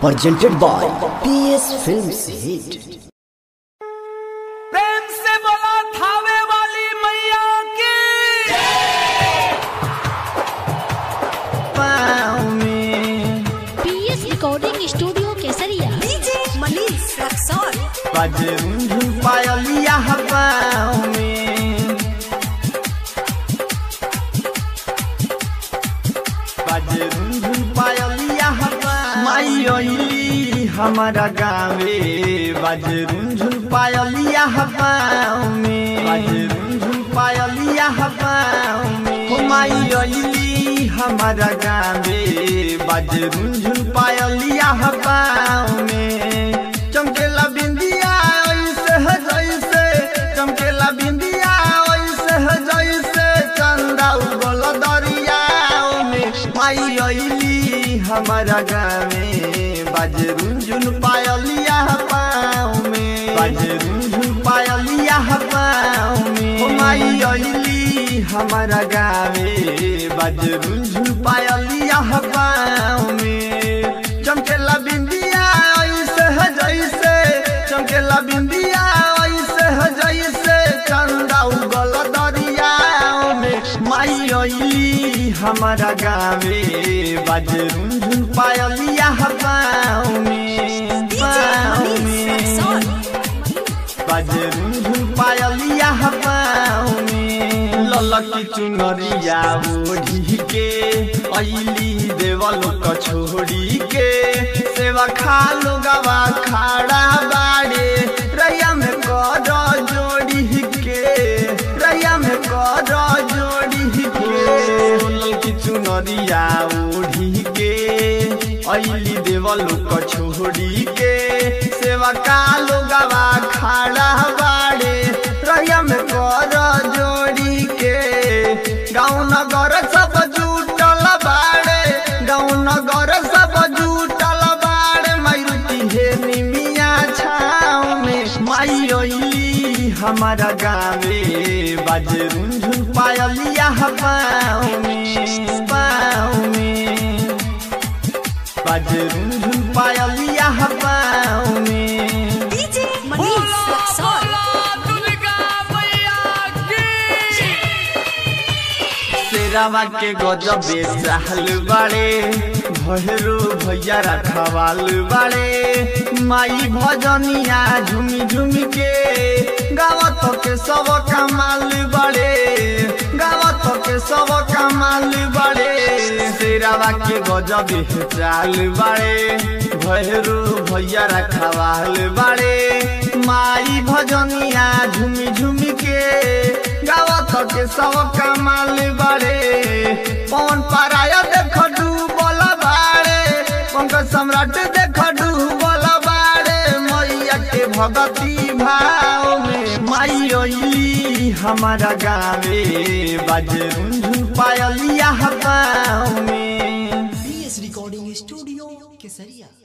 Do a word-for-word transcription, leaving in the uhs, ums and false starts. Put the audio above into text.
presented by P S Films Hit। प्रेम से बोला थावे वाली मैया की। PS recording studio Kesariya. DJ Manish Raxaul. बजरूं पायलिया हवाओं में, बजरूं पायलिया हवा माई ओइली हमारा गावे। बजरूं पायलिया हवाओं में, बजरूं पायलिया हवाओं में, माई ओइली हमारा गावे। बजरूं पायलिया हवाओं में, चमकेला बिंदिया ऐसे है जैसे, चमकेला बिंदिया ऐसे है जैसे चंदा उगल दरियाओं में। माई ओइली हमारा गावे। बजरूं पायलिया पाँव में, बजरूं पायलिया पाँव में, माई ओइली हमारा गावे। बजरूं पायलिया पाँव में, चमकेला बिंदिया ऐसे है जैसे, चमकेला बिंदिया ऐसे है जैसे चंदा उगल दरियाओं में। माई ओइली हमारा गावे। बजरूं पायलिया पाँव में, पाँव में, बजरूं पायलिया पाँव में, ललकी चुनरिया ओढ़ी के अइली देवल को छोड़ी के। सेवा खालो गवा खाड़ा बाड़े, रैया में कर जोड़ी के, रैया में कर जोड़ी के। ललकी चुनरिया ओढ़ी के अइली देवल को छोड़ी के। सेवा कालो गवा खाड़ा बाड़े, रैया में कर जोड़ी के। गाँव नगर सब जुटल बाड़े, गाँव नगर सब जुटल बाड़े, मारुति हे निमिया छाँव में। माई ओइली हमारा गावे। बजरूं पायलिया पाँव में, पाँव में, बजरूं पायलिया पाँव में। डीजे मनीष रक्सौल। शेरावा के गजबे चाहल बाड़े, भैरू भैया रखवाल बाड़े। माई भजनिया झुमी झुमी के गावत के सब कमाल बाड़े, गावत के सब कमाल बाड़े। शेरावा के गजबे चाल बाड़े, भैरू भैया रखवाल बाड़े। माई भजनिया झुमी झुमी के गावत के सब कमाल बाड़े। पवन पराया देख डूबल बाड़े, पंकज सम्राट देख डूबल बाड़े। मैया के भगती भाव में माई ओइली हमारा गावे। बजरूं पायलिया पाँव में। P S रिकॉर्डिंग स्टूडियो केसरिया।